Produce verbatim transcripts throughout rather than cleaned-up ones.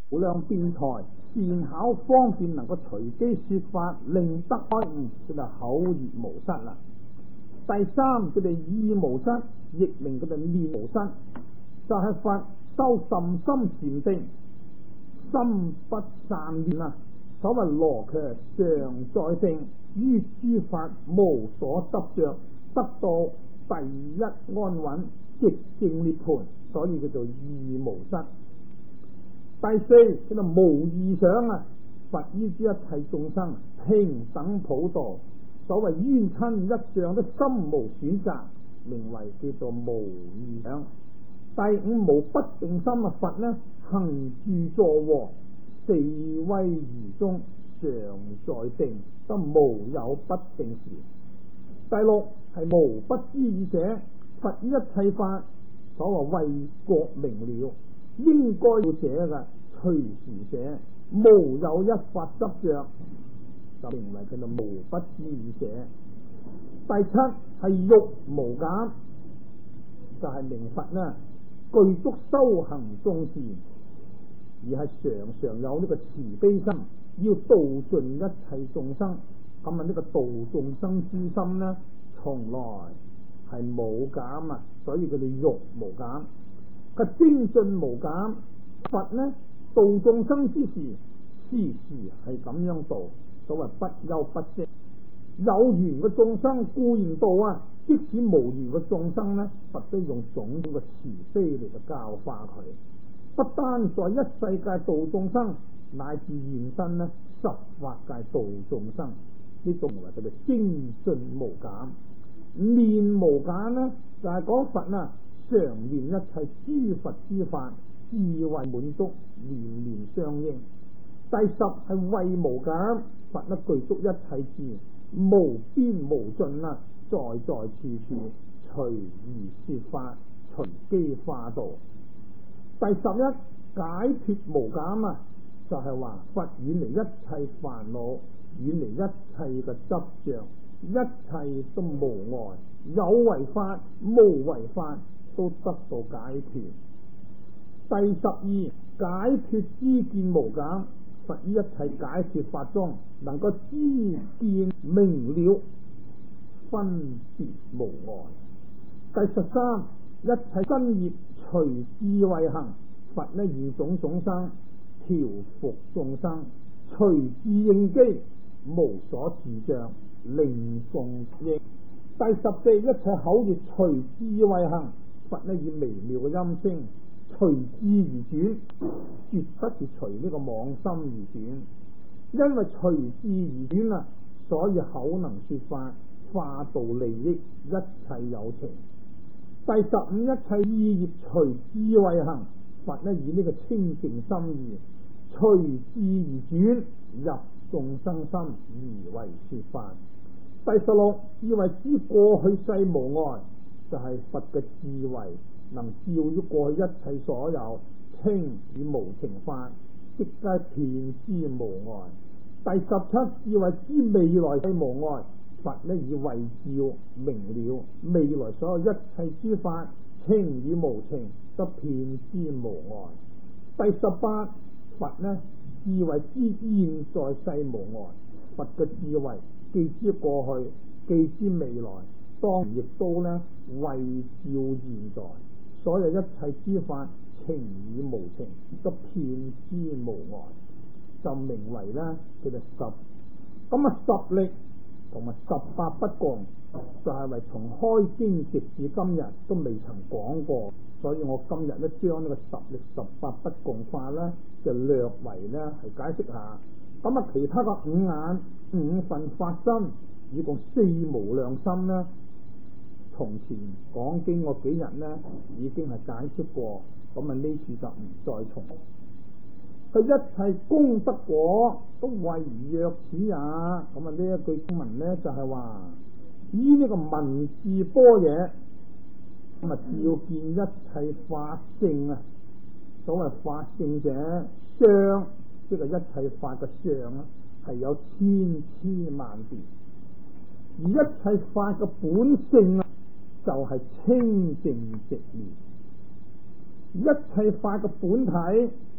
無量辯才，善巧方便，能夠隨機說法，令得開悟，叫做口業無失啦。第三，佢哋意無失，亦令佢哋念無失，就係、是、佛修甚深禪定，心不散念啊。所謂羅卻常在定，於諸法無所執着，得到第一安穩，寂靜涅槃，所以叫做意無失。第四，叫做無異想啊！佛於之一切眾生平等普度，所謂冤親一像的心無選擇，名為叫做無異想。第五，無不定心啊！佛呢行住坐臥四威儀中常在定，都無有不定時。第六係無不知已捨，佛於一切法，所謂為覺明了，應該要捨嘅隨時捨，無有一法執着，就認為佢就無不知已捨。第七係欲無減，就係、是、明佛呢具足修行眾事，而係常常有呢個慈悲心，要度盡一切眾生。咁啊，呢個度眾生之心呢，從來係冇減啊，所以佢哋欲無減。個精進無減，佛呢度眾生之時，時時係咁樣度，所謂不休不息。有緣嘅眾生固然度啊，即使無緣嘅眾生呢，佛都用種種嘅慈悲嚟到教化佢。不單在一世界度眾生，乃至現身呢十法界度眾生，呢種為佢哋精進無減。念無減呢，就係、是、講佛啊，常念一切諸佛之法，智慧滿足，念念相應。第十係慧無減，佛呢具足一切智，無邊無盡啊，在在處處隨意說法，隨機化度。第十一解脫無減啊，就係、是、話佛遠離一切煩惱，遠離一切嘅執着，一切都無礙，有為法無為法都得到解脫。第十二解脫知見無減，佛於一切解脫法中能夠知見明了，分別無礙。第十三一切身業隨智慧行，佛呢以種種生調伏眾生，隨智應機，無所自障，令眾應。第十四一切口業隨智慧行，佛呢以微妙嘅音聲隨智而轉，絕不是隨呢個妄心而轉。因為隨智而轉啊，所以口能說法，化度利益一切有情。第十五一切意業隨智慧行，佛呢以呢個清淨心意隨智而轉，入眾生心而為說法。第十六智慧知過去世無礙，就係、是、佛嘅智慧能照於過去一切所有清與無情法，即皆遍知無礙。第十七智慧知未來世無礙，佛呢以慧照明了未來所有一切諸法清與無情，則遍知無礙。第十八佛呢智慧知現在世無礙，佛嘅智慧既知過去，既知未來，當然亦都呢慧照現在，所有一切諸法情與無情，則遍知無礙，就名為呢佢哋十。咁啊十力同埋十法不共，就係、是、為從開經直至今日都未曾講過，所以我今日咧將呢個十力十法不共法咧就略為咧係解釋下。咁啊其他嘅五眼五分法身，以共四無量心咧，從前講經嗰幾日咧已經係解釋過，咁啊呢次就唔再重複。佢一切功德果都為若此也。咁啊呢一句經文咧就係話，依呢個文字般若，咁啊照見一切法性啊。所謂法性者相，即係一切法嘅相啊，係有千千萬別。而一切法嘅本性啊，就係、是、清淨寂滅。一切法嘅本體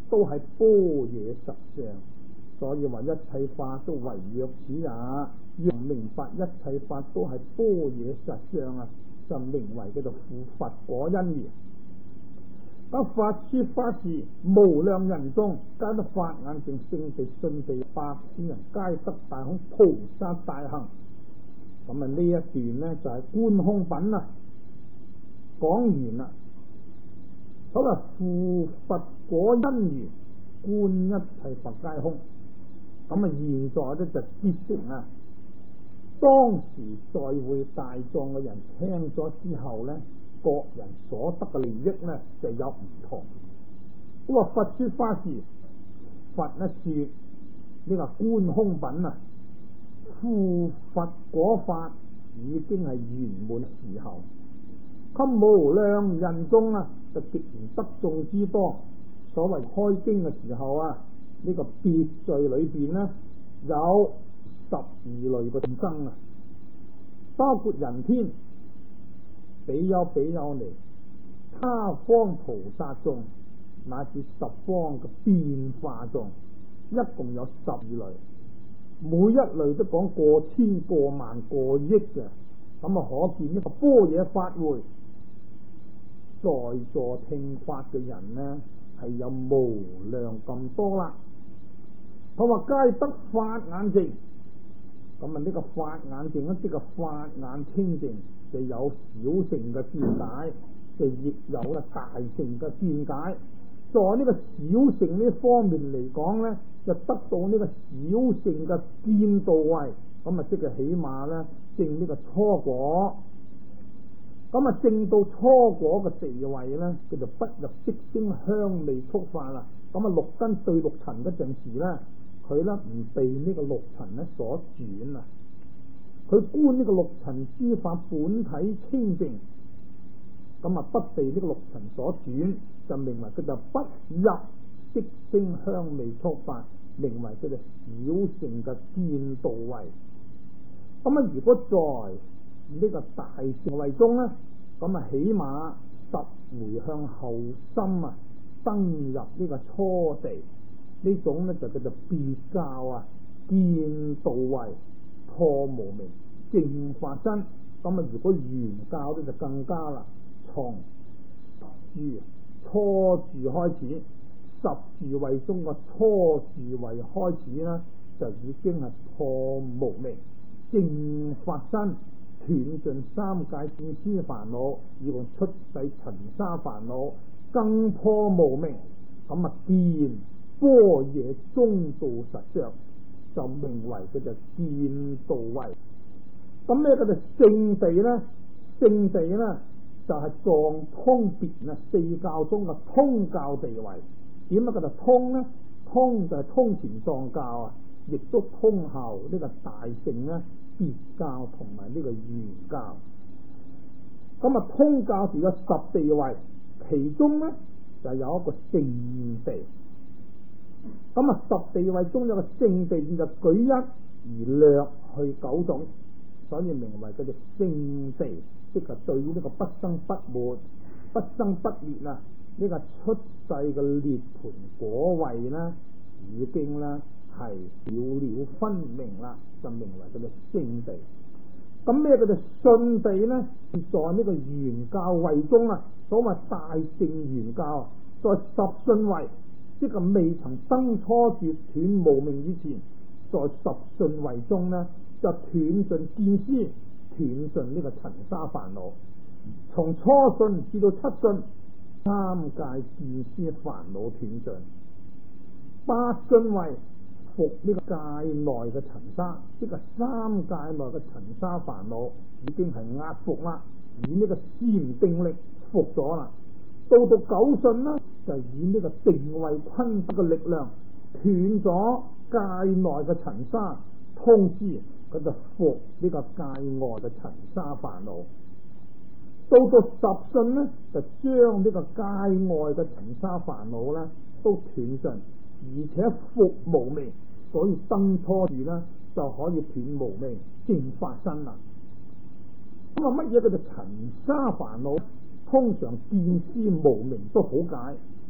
都係般若實相，所以話一切法都唯若此也。要明白一切法都係般若實相啊，就名為叫做附佛果因緣。得法說法時，無量人中皆得法眼淨，聖地信地，百千人皆得大空菩薩大行。咁啊呢一段呢，就係、是、觀空品啊，講完啦。好啦，附佛果因緣，觀一切佛皆空。咁啊現在咧就結成啊，當時在會大眾嘅人聽咗之後呢，各人所得嘅利益呢就有唔同。咁話佛說法時，佛呢說呢個觀空品啊，附佛果法已經係圓滿時候，給無量人中啊就極然得眾之多。所謂開經嘅時候啊，呢、這個別序裏邊呢有十二類嘅眾生啊，包括人天、比丘、比丘尼、他方菩薩眾，乃至十方嘅變化眾，一共有十二類，每一類都講過千、過萬、過億嘅。咁啊，可見呢個般若法會，在座聽法嘅人呢係有無量咁多啦。佢話皆得法眼淨，咁啊呢個法眼淨呢，即係法眼清淨，就有小乘嘅見解，就亦有啊大乘嘅見解。在呢個小乘呢方面嚟講呢，就得到呢個小乘嘅見道位，咁啊即係起碼呢證呢個初果。咁啊證到初果嘅地位呢，佢就不入色聲香味觸法啦。咁啊六根對六塵嗰陣時呢，佢呢唔被呢個六塵呢所轉啊，佢觀呢個六塵諸法本體清淨，咁啊不被呢個六塵所轉，就名為佢就不入色聲香味觸法，名為佢就小乘嘅見道位。咁啊如果在呢個大乘位中呢，咁啊起碼十回向後心啊，登入呢個初地，呢種呢就叫做別教啊，見道位，破無明，正法身。咁啊如果圓教呢就更加啦，從住初住開始，十住位中嘅初住位開始呢，就已經係破無明，正法身，斷盡三界見思煩惱，以共出世塵沙煩惱，更破無明。咁啊見般若中道實相，就名為佢就見道位。咁咩叫做聖地呢？聖地呢就係、是、藏通別啊四教中嘅通教地位。點解叫做通呢？通就係通前藏教啊，亦都通後呢個大乘呢別教同埋呢個圓教。咁啊通教時有十地位，其中呢就有一個聖地。咁啊十地位中有個聖地，就舉一而略去九種，所以名為叫做聖地，即係對於呢個不生不滅、不生不滅啊呢個出世嘅涅槃果位呢，已經呢係了了分明啦，就名為叫做聖地。咁咩叫做信地呢？在呢個圓教位中啊，所謂大乘圓教，在十信位，即係未曾登初絕斷無明以前，在十信位中呢，就斷盡見思，斷盡呢個塵沙煩惱。從初信至到七信，三界見思煩惱斷盡。八信位伏呢個界內嘅塵沙，即係三界內嘅塵沙煩惱已經係壓服啦，以呢個禪定力服咗啦。到到九信呢，就以呢個定位昆德嘅力量斷咗界內嘅塵沙，通知佢就服呢個界外嘅塵沙煩惱。到到十信呢，就將呢個界外嘅塵沙煩惱呢都斷盡，而且服無明，所以登初住呢就可以斷無明，正法身啦。咁啊乜嘢叫做塵沙煩惱？通常見思無明都好解，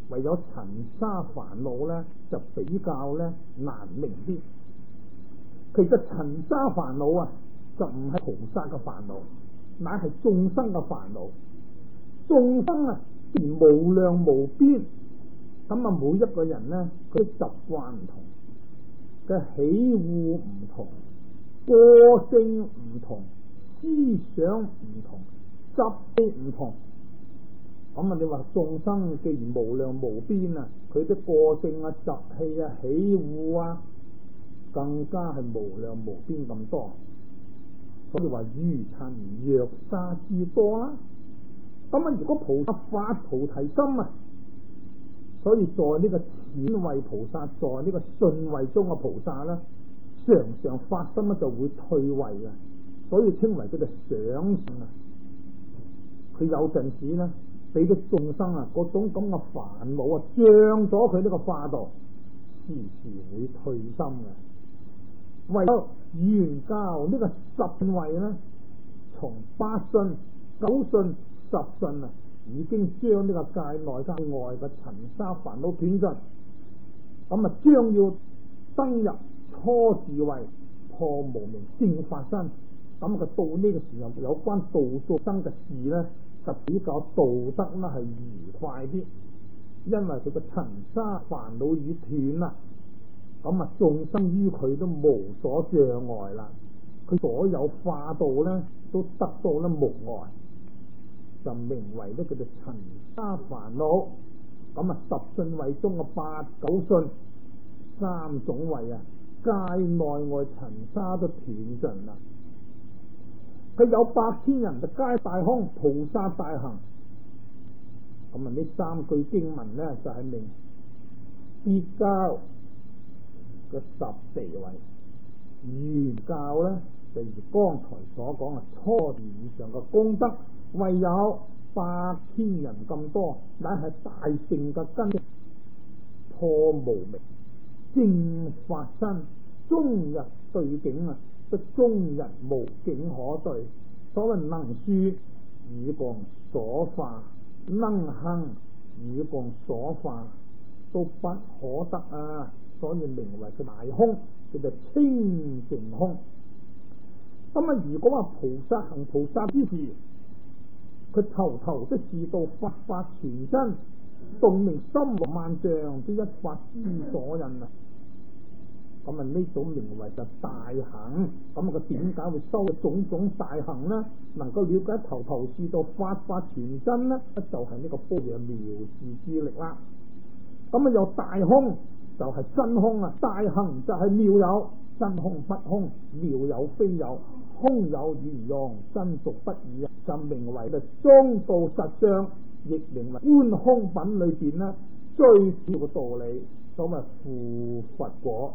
唯有塵沙煩惱咧就比較咧難明啲。其實塵沙煩惱啊，就唔係菩薩嘅煩惱，乃係眾生嘅煩惱。眾生啊，既然無量無邊，咁啊每一個人咧，佢習慣唔同，嘅喜惡唔同，個性唔同，思想唔同，習氣唔同。咁啊，你話眾生既然無量無邊啊，佢啲個性啊、習氣啊、喜惡啊，更加係無量無邊咁多。所以話如塵若沙之多啦。咁啊，如果菩薩發菩提心啊，所以在呢個淺位菩薩，在呢個信位中嘅菩薩咧，常常發心咧就會退位嘅，所以稱為佢哋想信啊。佢有陣時咧，俾啲眾生啊嗰種咁嘅煩惱啊，障咗佢呢個化道，時時會退心嘅。為咗圓教呢個十位咧，從八信、九信、十信啊，已經將呢個界內界外嘅塵沙煩惱斷盡，咁啊將要登入初智慧，破無明正法身。咁佢到呢個時候，有關度眾生嘅事咧，就比較道德啦係愉快啲，因為佢個塵沙煩惱已斷啦，咁啊眾生於佢都無所障礙啦，佢所有化道咧都得到咧無礙，就名為咧佢哋塵沙煩惱。咁啊十信位中嘅八九信三種位啊，界內外塵沙都斷盡啦。佢有百千人就皆大空，菩薩大行。咁啊呢三句經文咧就係、是、明必交嘅十地位，圓教咧就如剛才所講啊，初地以上嘅功德，唯有百千人咁多，乃係大乘嘅根基，破無明正法身，終日對境啊！即終日無境可對，所謂能說與共所化，能行與共所化，都不可得啊！所以名為佢大空，叫做清淨空。咁啊，如果話菩薩行菩薩之事，佢頭頭都是到佛法全真，洞明心羅萬象，即一法之所印啊！咁啊呢種名為就大行。咁啊佢點解會修種種大行呢？能夠了解頭頭是道法法全真呢，就係、是、呢個般若妙智之力啦。咁啊有大空就係真空啊，大行就係妙有，真空不空，妙有非有，空有如用，真俗不異啊，就名為嘅中道實相，亦名為觀空品裏邊呢最主要嘅道理，所謂附佛果。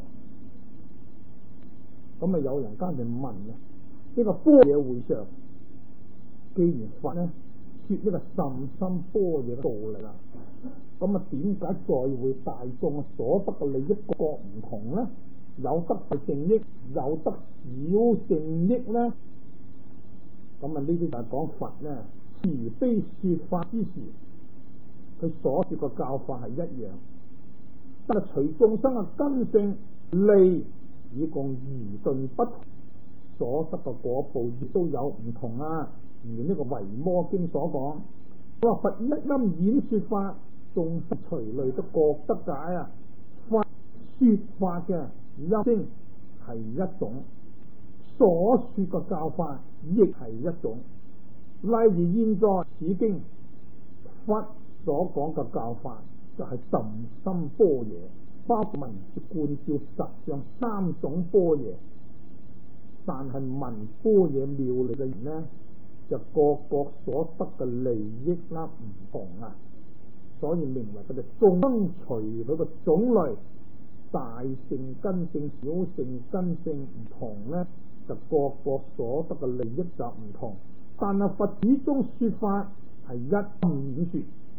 咁啊有人間就問啊，呢個般若會上，既然佛呢說呢個甚深般若嘅道理啦，咁啊點解在會大眾所得嘅利益各唔同呢？有得大乘益，有得小乘益呢？咁啊呢啲就係講佛呢慈悲說法之時，佢所說嘅教法係一樣，但係隨眾生嘅根性利以共愚鈍不同，所得嘅果報亦都有唔同啊。如呢個維摩經所講，佢話佛一因演說法，眾生隨類都覺得解啊。佛說法嘅音聲係一種，所說嘅教法亦係一種。例如現在此經佛所講嘅教法就係甚深般若，包括文字觀照實相三種般若，但係聞般若妙理嘅人呢，就各各所得嘅利益啦唔同啊，所以名為佢哋眾生隨佢個種類，大乘根性、小乘根性唔同呢，就各各所得嘅利益就唔同。但係佛始終說法係一心演說，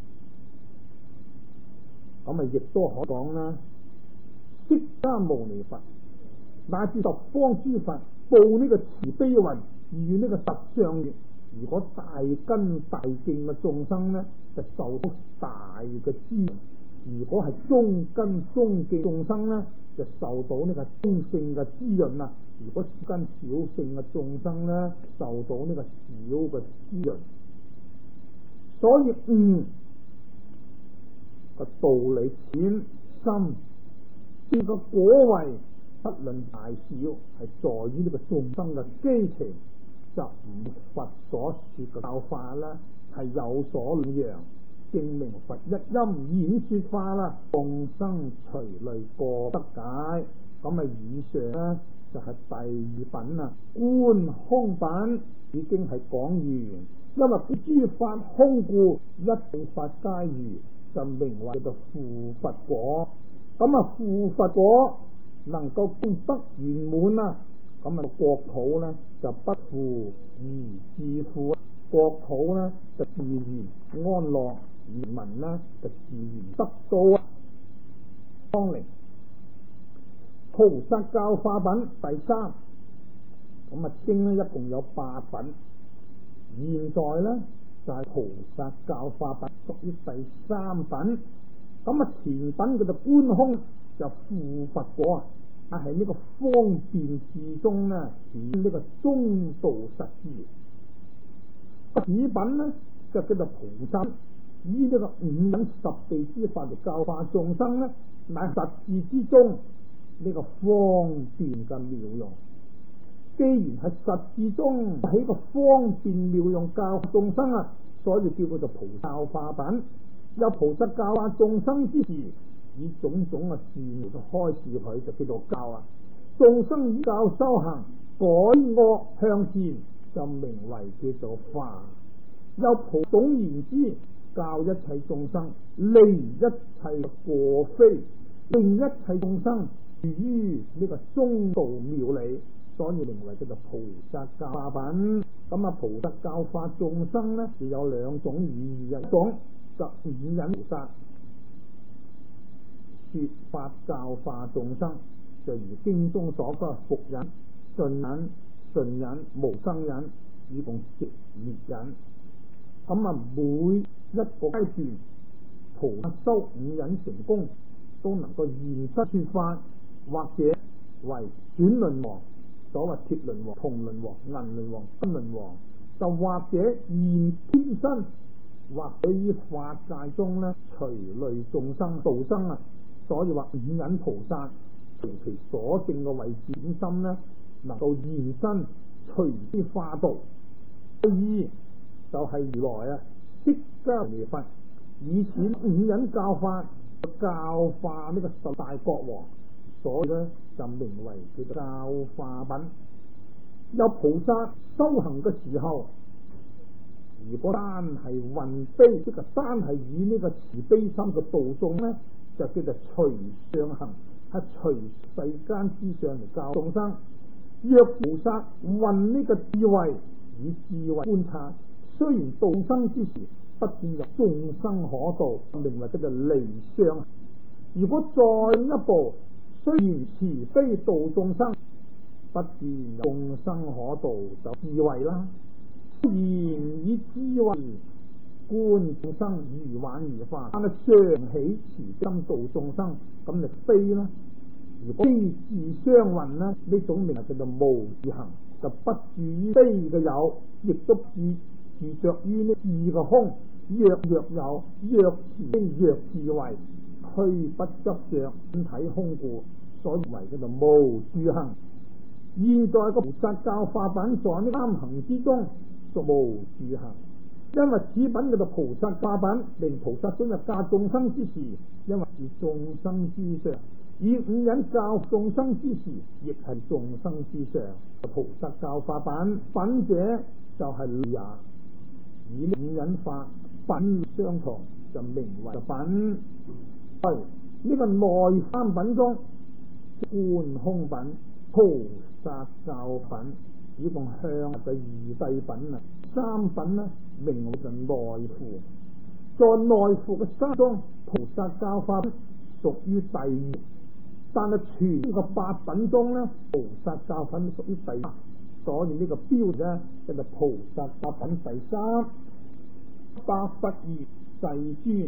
咁啊亦都可講啦。釋迦牟尼佛乃至十方諸佛報呢個慈悲雲，與呢個實相月，如果大根大莖嘅眾生呢，就受到大嘅滋潤， 如果係中根中記眾生呢，就受到呢個中性嘅滋潤啦；如果根小性嘅眾生呢，受到呢個小嘅滋潤。所以悟個道理淺深，呢個果位不論大小，係在於呢個眾生嘅基情，就唔佛所說嘅教法啦，係有所兩樣，證明佛一因演說法啦，眾生隨類各得解。咁啊，以上呢就係、是、第二品啊，觀空品已經係講完，因為諸法空故，一切法皆如，就名為叫做附佛果。咁啊，附佛果能夠證得圓滿啊，咁啊國土呢就不負而自負，國土呢就自然安樂，人民呢就自然得到啊。當嚟菩薩教化品第三，咁啊經呢一共有八品，現在呢就係、是、菩薩教化品屬於第三品。咁啊前品叫做觀空，就附佛果啊，係呢個方便智中呢顯呢個中道實智。此品呢就叫做菩薩，以呢個五忍十地之法嚟教化眾生呢，乃實智之中呢、這個方便嘅妙用。既然係實智中喺個方便妙用教化眾生啊，所以叫佢做菩薩教化品。有菩薩教化眾生之時，以種種嘅事嚟到開示佢，就叫做教啊。眾生依教修行，改惡向善，就名為叫做化。有菩總言之，教一切眾生離一切過非，令一切眾生於呢個中道妙理，所以名為叫做菩薩教化品。咁啊，菩薩教化眾生呢，就有兩種意義，一種就五忍菩薩說法教化眾生，就如經中所講伏忍、順忍、順忍、無生忍，以共直滅忍。咁啊，每一個階段菩薩修五忍成功，都能夠現身說法，或者為轉輪王，所謂鐵輪王、銅輪王、銀輪王、金輪王，就或者現天身，或者於法界中呢隨類眾生度生啊。所以話五忍菩薩隨其所證嘅位置點心呢，能夠現身隨之化度。第二就係如來啊，釋迦牟尼佛以此五忍教法教化呢個十大國王，所以呢就名為叫做教化品。有菩薩修行嘅時候，如果單係運悲，即係單係以呢個慈悲心嘅度眾呢，就叫做隨上行，係隨世間之上嚟教眾生。若菩薩運呢個智慧，以智慧觀察，雖然度生之時不見有眾生可度，名為叫做離相。如果再一步，雖然慈悲度眾生，不見有眾生可度，就智慧啦。雖然以智慧觀眾生如幻如化，但係常起慈心度眾生，咁就悲啦。如果悲智相混呢，呢種名係叫做無智行，就不住於悲嘅有，亦都住住着於呢智嘅空。若若有，若慈悲，若智慧，虛不執着，身體空故，所以為叫做無住行。現在個菩薩教化品在呢三行之中，屬無住行。因為此品叫做菩薩化品，令菩薩進入教眾生之時，因為是眾生之上；以五忍教眾生之時，亦係眾生之上。菩薩教化品，品者就係也，以五忍法品相同，就名為品。係呢、這個內三品中，觀空品、菩薩教品，以共向嘅二諦品啊。三品呢，名為就內附。在內附嘅三中，菩薩教化品屬於第二，但係全個八品中呢，菩薩教品屬於第三，所以呢個標呢，就係菩薩教品第三。百佛業世尊，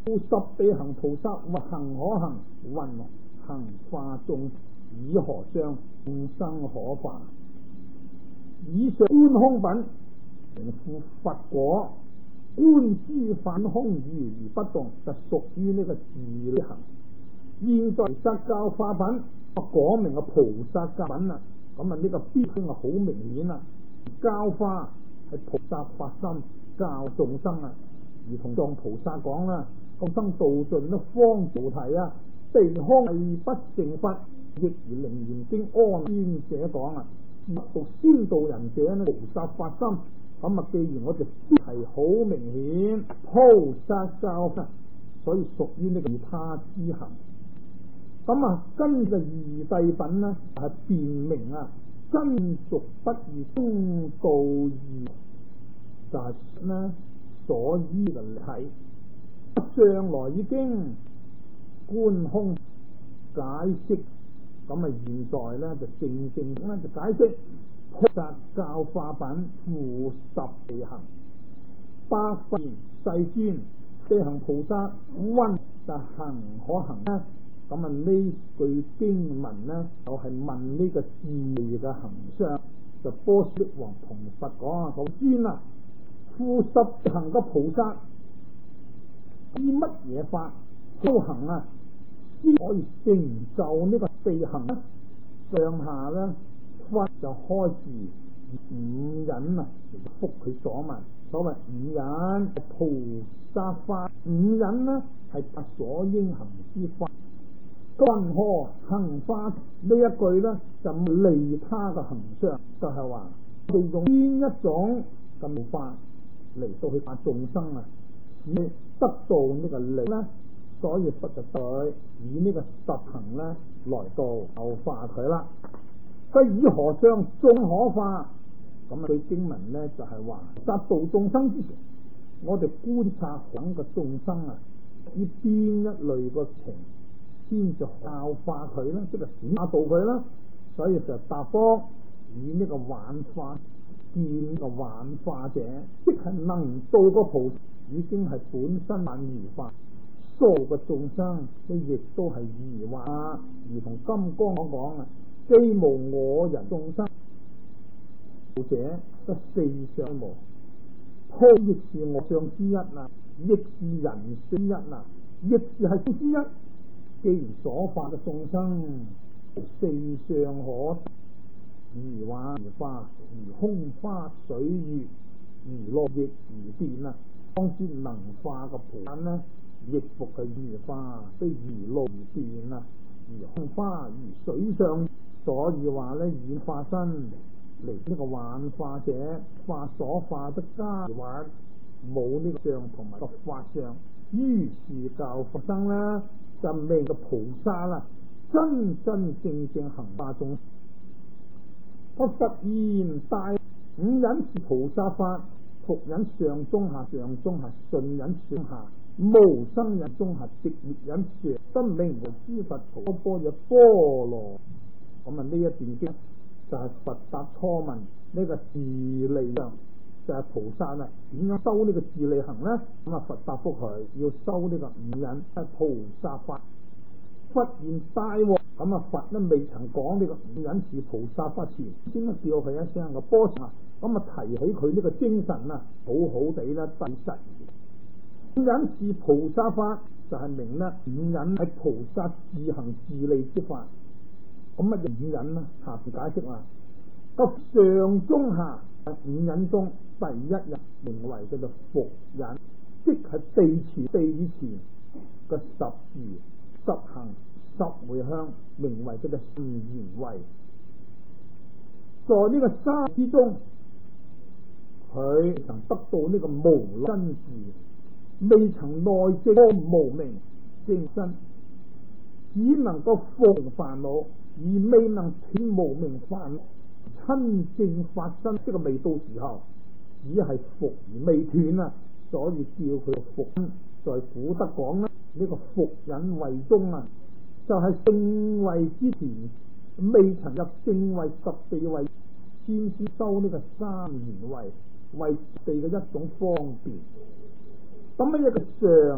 故十地行菩薩行可行，云行化眾，以何相？眾生可化。以上觀空品，成副佛果，觀諸法空如而不動，就屬於呢個自利行。現在薩教化品，果名嘅菩薩教品啦。咁啊呢個必經係好明顯啦。教化係菩薩發心教眾生啊，如同藏菩薩講啦，眾生道盡都方菩提啊，地空係不成佛，亦如楞嚴經安先者講啊，讀先導人者呢，菩薩發心。咁啊，既然我哋係好明顯菩薩教法，所以屬於呢個利他之行。咁啊，跟住二諦品呢，係辨明啊，真俗不異，中道義，就係、是、呢所依嘅睇。上來已經觀空解釋，咁啊現在呢就正正咧就解釋菩薩教化品附十地行。百佛言世尊，地行菩薩云就行可行呢？咁啊呢句經文呢，就係、是、問呢個自利嘅行相，就波斯匿王同佛講啊，好尊啊，附十地行嘅菩薩依乜嘢法修行啊，先可以成就呢個地行呢？上下呢，佛就開示五忍啊，覆佢所問。所謂五忍菩薩法，五忍呢係所應行之法。云何行化呢一句呢，就利他嘅行相，就係話我哋用邊一種嘅法嚟到去化眾生啊，使得到呢個利呢，所以佛就對以呢個實行呢來到教化佢啦。佢以何相眾可化？咁啊，佢經文呢就係話，達到眾生之前，我哋觀察響個眾生啊，以邊一類個情先就教化佢啦，即係顯化到佢啦。所以就答覆以呢個幻化見個幻化者，即係能到個菩薩已經係本身萬如化，所有嘅眾生咧亦都係如化，如同金剛所講啊，既無我人眾生者，得四相無，鋪亦是我相之一啊，亦是人之一啊，亦是係之一。既然所化嘅眾生四相可，如幻如化，如空花水月，如落亦如電啊，當知能化嘅菩薩呢，亦復係如化，非如露如電啊，如空花如水上。所以話呢，以化身嚟呢個幻化者，化所化得加幻，冇呢個相同埋個法相，於是教佛生啦，就命個菩薩啦，真真正正行化眾生。我佛言大五忍是菩薩法，伏忍上中下，上中下順忍上下，無生忍中下，直滅忍上，真名為諸佛菩薩般若波羅。咁啊呢一段經就係佛答初問呢、這個自利相，就係、是、菩薩啊點樣修呢個自利行呢？咁啊佛答覆佢要修呢個五忍係菩薩法。佛言大王，咁啊佛呢未曾講呢個五忍是菩薩法前，先叫佢一聲個波神啊，咁啊提起佢呢個精神啊，好好地啦第實。五忍是菩薩法，就係、是、明呢五忍係菩薩自行自利之法。咁乜嘢五忍啊？下次解釋話，個上中下五忍中第一忍名為叫做伏忍，即係地前地以前嘅十字十行十回向，名為叫做善言位。在呢個三之中，佢曾得到呢個無真智，未曾內證無明正身，只能夠伏煩惱，而未能斷無明煩惱，親正發生，即係未到時候，只係伏而未斷啊，所以叫佢伏。在古德講呢，呢個伏忍位中啊，就係、是、聖位之前，未曾入聖位十地位，先先修呢個三言位，為地嘅一種方便。咁乜嘢嘅上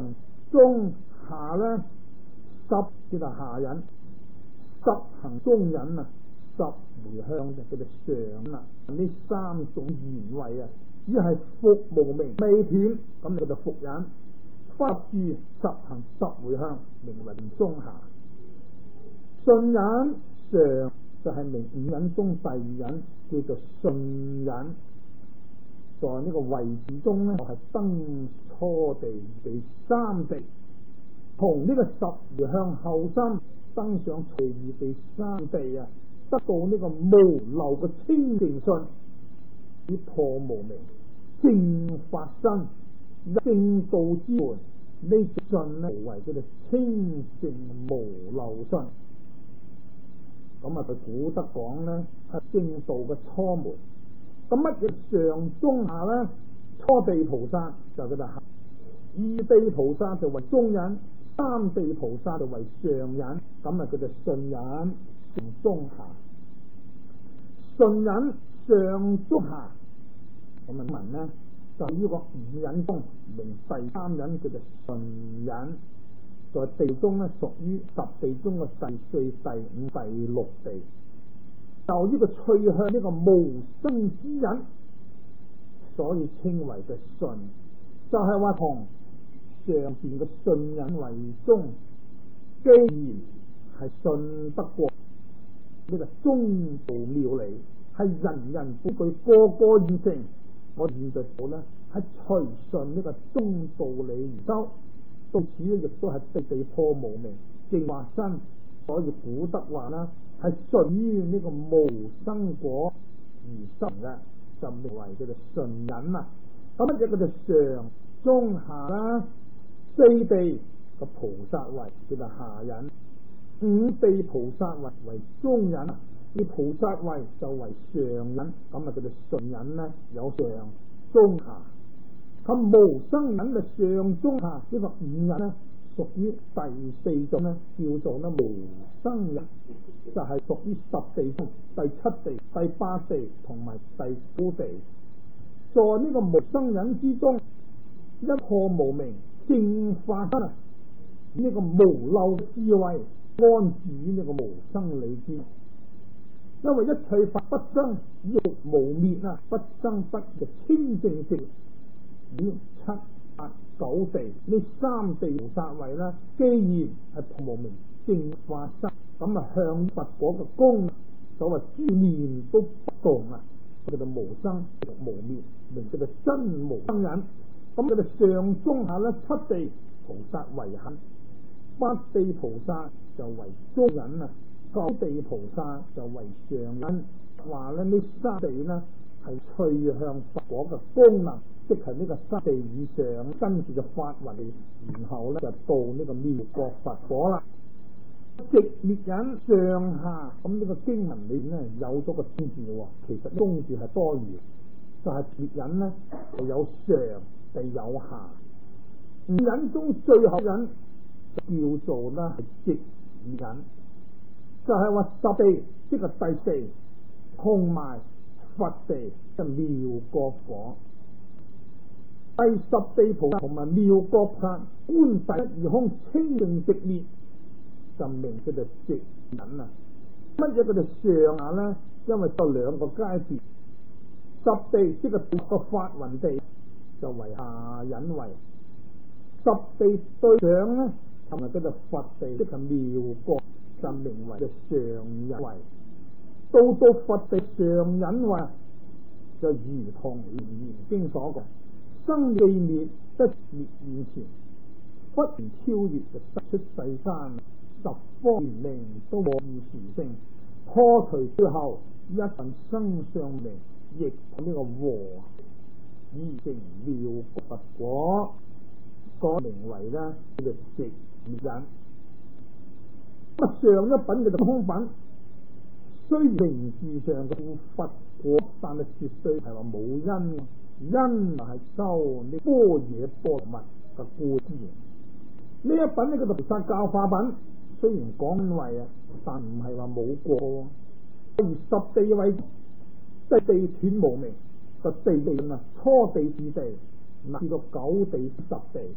中下咧十叫做下忍，十行中忍啊，十回向就叫做上啦。呢三種賢位啊，只係復無明未斷，咁就叫做復忍。發住十行十回向，名為中下。順忍上就係名五忍中第二忍，叫做順忍。在呢個位置中呢，就係登初地、第三地，同呢個十回向後心登上隨二第三地啊，得到呢個無漏嘅清淨信，以破無明正法身正道之門。呢信呢為叫做清淨無漏信。咁啊，佢古德講呢係正道嘅初門。咁乜嘢上中下呢？初地菩薩就叫做下，二地菩薩就為中忍，三地菩薩就為上忍。咁啊，叫做順忍上中下。順忍上中下，咁啊文呢就呢個五忍中名第三忍叫做順忍，在地中呢屬於十地中嘅第四、第五、第六地。就呢個趣向呢個無生之忍，所以稱為嘅順，就係話同上邊嘅順忍為中，既然係信得過呢個中道妙理，係人人本具個個現成。我現在講呢係隨順呢個中道理而修，到此呢亦都係地地破無明正法身。所以古德話啦，係順於呢個無生果而生嘅，就名為叫做順忍啊。咁乜嘢叫做上中下啦？四地個菩薩位叫做下忍，五地菩薩位為中忍，呢菩薩位就為上忍，咁啊叫做順忍呢，有上中下。咁無生忍嘅上中下呢、這個五忍呢，屬於第四種呢，叫做呢無生忍，就係、是、屬於十地中第七地、第八地同埋第九地。在呢個無生忍之中，一破無明正法身啊，呢、這個無漏智慧安置於呢個無生理之。因為一切法不生亦無滅啊，不生不滅清淨性。呢七八九地呢三地菩薩位啦，既然係破無明正法身，咁啊向佛果嘅功，所謂諸念都不動啊，叫做無生無滅，名叫做真無生忍。咁佢哋上中下咧七地菩薩為肯，八地菩薩就為中忍啊，九地菩薩就為上忍。話咧呢三地呢係趣向佛果嘅功能，即係呢個三地以上，跟住就發運，然後咧就到呢個妙國佛果啦。直滅忍上下，咁呢個經文裏面咧有咗個中字嘅，其實中字係多餘，就係滅忍咧就有上地有下。五忍中最後忍叫做咧係直滅忍，就係、是、話十地即係第四，同埋佛地即係妙國果。第十地菩薩同埋妙國菩薩觀第一二空清淨直滅，就名叫做直忍啊。乜嘢叫做上下咧？因為有兩個階段，十地即係個法雲地就為下忍位，十地對上咧同埋叫做佛地即係妙國，就名為嘅上忍位。到到佛地上忍位，就如同《楞嚴經》所講，生既滅得滅現前，忽然超越就失出世間，十方圓明都無異殊性，破除之後一份生相明，亦呢個和依正妙佛果，所名為呢叫做直滅忍。咁上一品嘅就空品，雖然名字上嘅佛果，但係絕對係話冇因，因係修呢般若波羅蜜嘅故知。呢一品呢叫做菩薩教化品，雖然講為啊，但唔係話冇過。而十地位即地斷無明，個地地啊，初地至地，至到九地十地，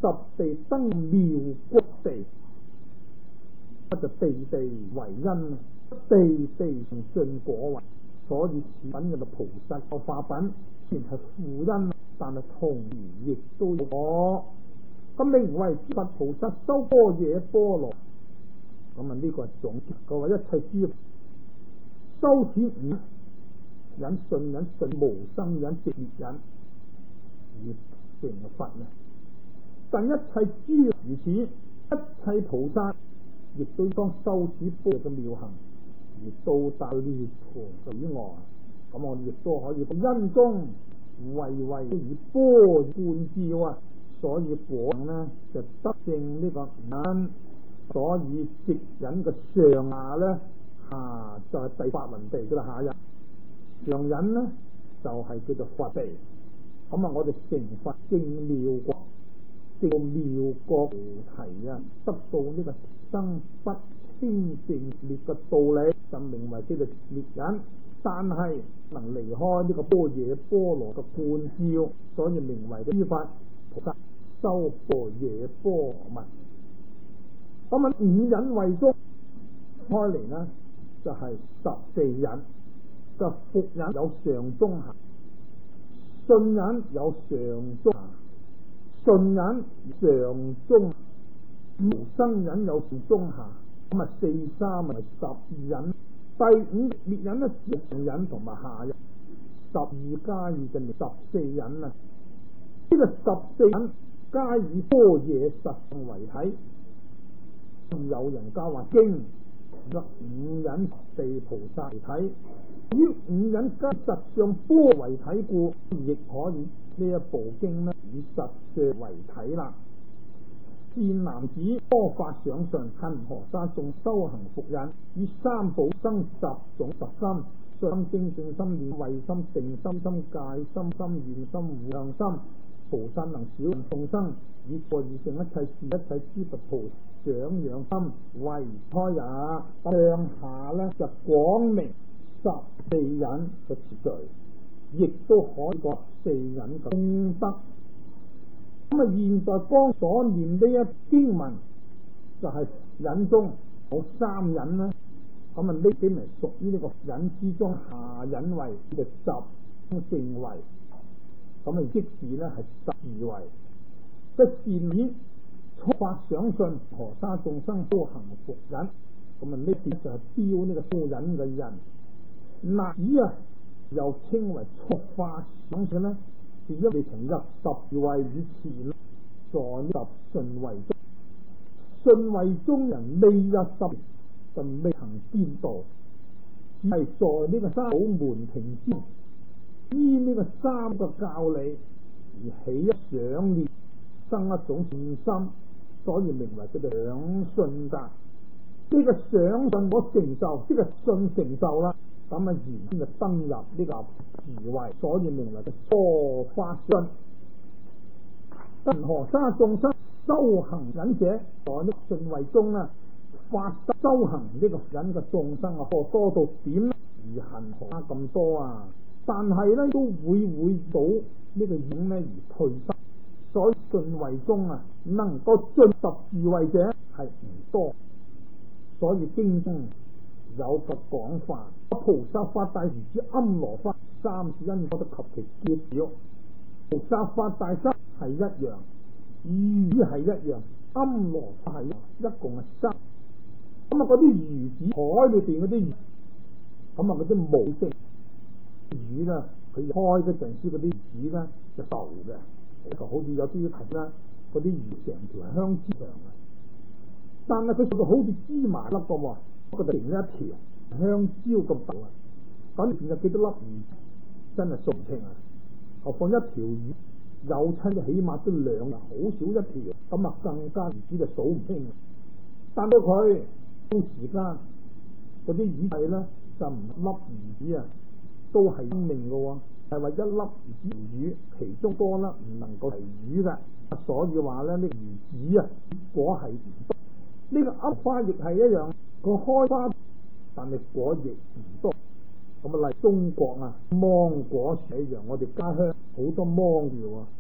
十地登妙谷地，就地地為因，地地成進果位。所以此品嘅菩薩個化品雖然係負因，但係同時亦都有果。咁名為佛菩薩修般若波羅。咁啊呢個係總結，佢話一切諸修此五忍、信忍、信無生忍、直滅忍而成佛啊！但一切諸如此，一切菩薩亦都當修此般若嘅妙行，而到達涅槃以外。咁我哋亦都可以因功為為以般若觀照啊！所以果呢就得證呢個忍，所以直忍嘅上下咧下就係、是、第八輪地嘅下人，上忍呢就係、是、叫做佛地。咁啊，我哋成佛證妙國，證妙國菩提啊，得到呢個生不清淨滅嘅道理，就名為叫做滅忍。但係能離開呢個般若波羅嘅觀照，所以名為諸佛菩薩修般若波羅蜜。咁啊，五忍為中開嚟呢，就係、是、十四忍。就伏忍有上中下，信忍有上中下，順忍上中，無生忍有上中下。咁啊，四三咪十二忍。第五滅忍咧，上忍同埋下忍，十二加二就係十四忍啊！呢、這個十四忍皆以般若實相為體。有人家話經得五忍十地菩薩為體，以五忍皆實相般為體故，亦可以呢一部經呢以實相為體啦。見男子多法上順，恒河沙眾修行伏忍，以三寶生十種十心：上精進心、念慧心、定心心、戒心心、願心、無量心。菩薩能少眾生，以過二乘一切事一切諸佛菩長養心為開也。向下呢就廣明十四忍嘅次序，亦都可以講四忍嘅功德。咁啊，現在剛所念呢一經文就係、是、忍中有三忍啦。咁啊，呢啲咪屬於呢個忍之中下忍位嘅十正位。咁啊，即是咧係十二位。即善面初發想信河沙眾生都行伏忍。咁啊，呢啲就係標呢個修忍嘅人。嗱，子啊，又稱為初發想信咧。是因為從入十二位以前，在入順位中，順位中人未入十就未曾見道，只係在呢個三寶門庭之依呢個三個教理而起一想念，生一種信心，所以名為叫做想信噶。呢、這個想信我成就，即係信成就啦。咁啊，然先就登入呢個智慧，所以名為嘅初發信。恒河沙眾生修行忍者，在呢個順位中啊，發修行呢個忍嘅眾生啊，多多到點而恒河沙咁多啊！但係咧都會會到呢個影咧而退失，所以順位中啊，能夠進十二位者係唔多，所以經中有個講法。菩薩發大如之庵羅花，三是因果得及其結少。菩薩發大三係一樣，如係一樣，庵羅花係一共係三。咁啊，嗰啲魚子海裏邊嗰啲魚，咁啊嗰啲冇性魚啦，佢開嗰陣時嗰啲魚子咧就熟嘅，就好似有啲係啦，嗰啲魚成條係香芝長嘅，但係佢熟到好似芝麻粒咁喎，嗰就成一條。香蕉咁大啊！咁入邊有幾多粒魚，真係數唔清啊！何況一條魚有親就起碼都兩日，好少一條，咁啊更加魚子就數唔清。但到佢到時間嗰啲魚係咧，就唔粒魚子啊，都係生命噶喎，係話一粒魚魚其中多粒唔能夠係魚噶，所以話咧呢、這個、魚子啊果係唔多。呢、這個庵花亦係一樣，佢開花。但係果亦唔多，咁啊，例如中國啊，芒果樹一樣，我哋家鄉好多芒苗啊，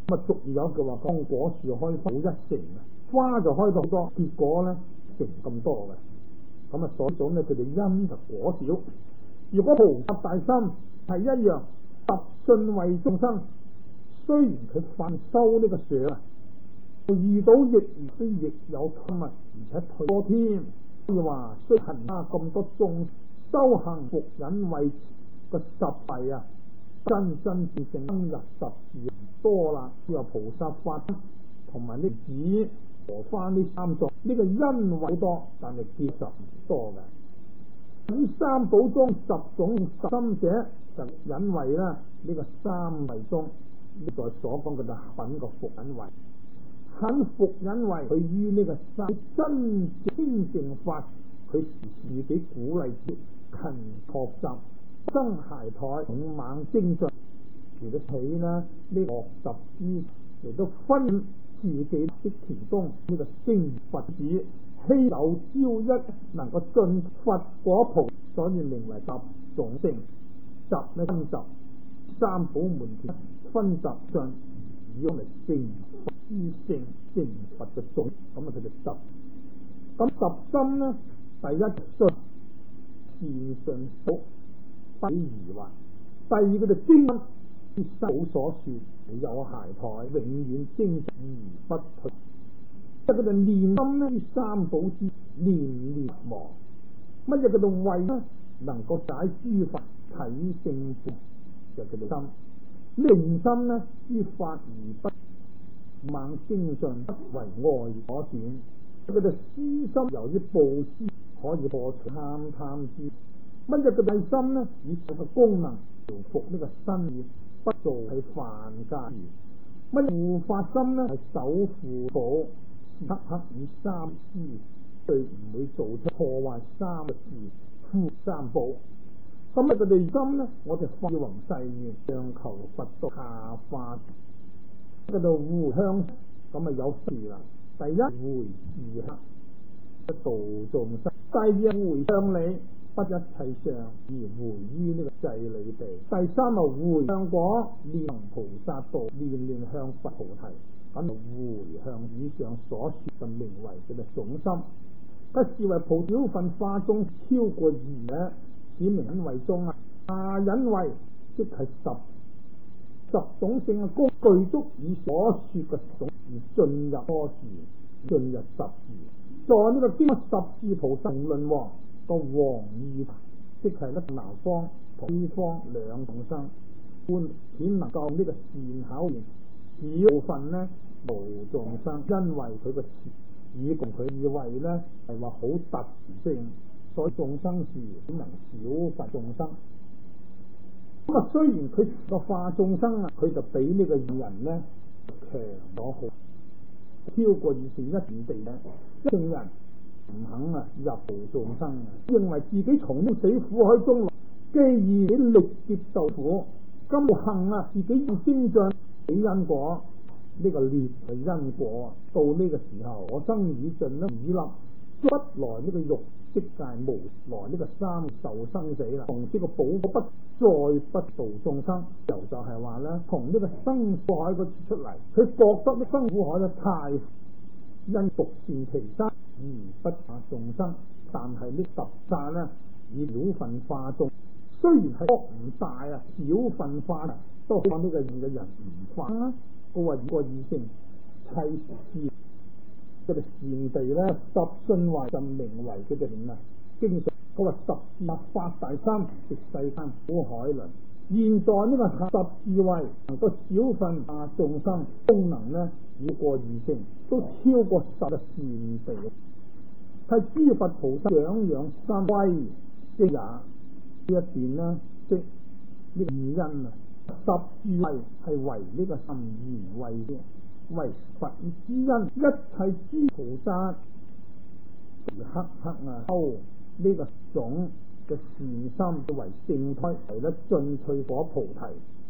咁啊，俗語有句話講，果樹開花冇一成啊，花就開到好多，結果咧成咁多嘅。咁啊，所以講咧，佢哋因就果少。如果菩薩大心係一樣，十信為眾生，雖然佢犯修呢個相啊，遇到逆而都亦有今日，而且退多添。可以話雖行下咁多眾修行復忍位個十弊啊，真真正正今日十事多啦。呢個菩薩法同埋呢子和花呢三座，呢、這個因位多，但係結實唔多嘅。呢三寶中十種十心者就忍位啦，呢、這個三位中呢在所講嘅就肯個復忍位，肯復忍位佢於呢個三真清淨法，佢自己鼓勵自己勤學習，生懈怠，勇猛精進，嚟到起啦呢個學習之嚟到分自己的其中呢、這個聖佛子，稀有朝一能夠進佛果菩，所以名為十種聖。十呢分十三寶門前分十上，以嚟聖佛之聖聖佛嘅種，咁啊佢就十。咁十心呢，第一信善信福不疑惑，第二佢就精必修所說，有懈怠，永遠精進而不退。即係佢哋念心呢，三寶之念念忘。乜嘢叫做慧呢？能夠解諸法體性法，就叫做心。明心呢，於法而不猛精進，不為外所轉。佢哋私心由於布施可以破除貪貪之。乜嘢叫慧心呢？以佢嘅功能調伏呢個身業，不做係犯戒。乜護法心呢？係守護寶，刻刻以三思，對唔會做出破壞三個字，護三寶。咁啊，佢哋心呢，我哋發宏誓願，上求佛道，下化嗰度互相，咁啊有事啦。第一回自客，道眾生；第二回向你，不一切相而回於呢個濟理地；第三啊回向果，念菩薩道，念念向佛菩提。咁就回向以上所說就名為佢嘅種心。不視為菩薩分化中超過二嘅，此名忍位中啊。下忍位即係十十種性嘅功具足以所說嘅種而進入多時，進入十時。在呢個經十智菩薩論王個王意，即係咧南方同西方兩眾生，觀顯能夠呢個善巧言小部分呢無眾生，因為佢個詞以共佢以為呢係話好特殊性，所以眾生是只能少罰眾生。咁啊，雖然佢個化眾生啊，佢就比呢個人呢強咗好，超過以前一點地呢，一眾人唔肯啊入度眾生啊，認為自己從呢死苦海中來，既然你力劫受苦，今幸啊自己要精進起因果，呢、這個劣嘅因果到呢個時候，我生已盡啦，已立不來呢個欲色界，無來呢個三受生死啦，從呢個寶果不再不度眾生，就就係話咧，從呢個生苦海嗰出嚟，佢覺得呢生苦海咧太因獨善其身而不化眾生，但係呢十剎咧以小分化眾，雖然係惡唔大啊，小分化啊，都希望呢個人嘅人唔化啦。個話個異性砌事，佢哋善地咧十信位就名為佢哋點啊？經常佢話十智發大心，食世間苦海輪。現在呢個十智慧能夠小分化眾生功能呢，以過異性都超過十嘅善地。係諸佛菩薩養養心威即也呢一邊呢，即呢個原因啊。十智慧係為呢個甚賢慧嘅，為佛之因，一切諸菩薩刻刻啊修呢個種嘅善心為聖胎，嚟得進趣果菩提。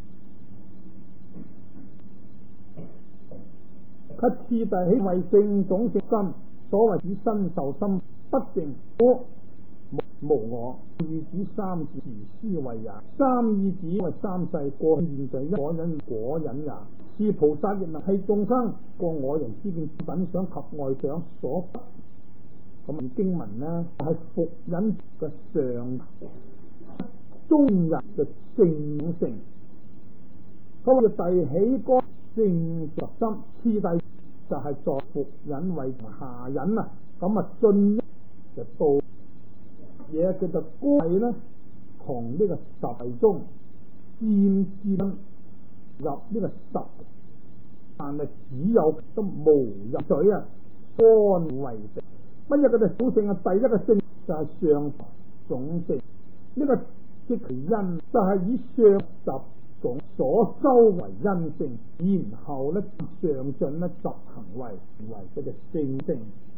佢次第起為聖種性心，所謂指身受心不淨我無我，二指三時思維也，三意指為三世過去現在一果忍果忍也， 是菩薩亦能係眾生過我人之見品想及外想所不。咁經文呢係復引嘅上中人嘅正性，咁就遞起個正着心，次第就係作復引為下引啊。咁啊進一就到嘢叫做高位呢，從呢個十位中漸漸入呢個十，但係只有都無入水啊，安為性。乜嘢佢哋種性啊？第一個性就係上種性，呢、這個即其因就係以上十種所修為因性，然後咧上進咧執行為為佢嘅性性。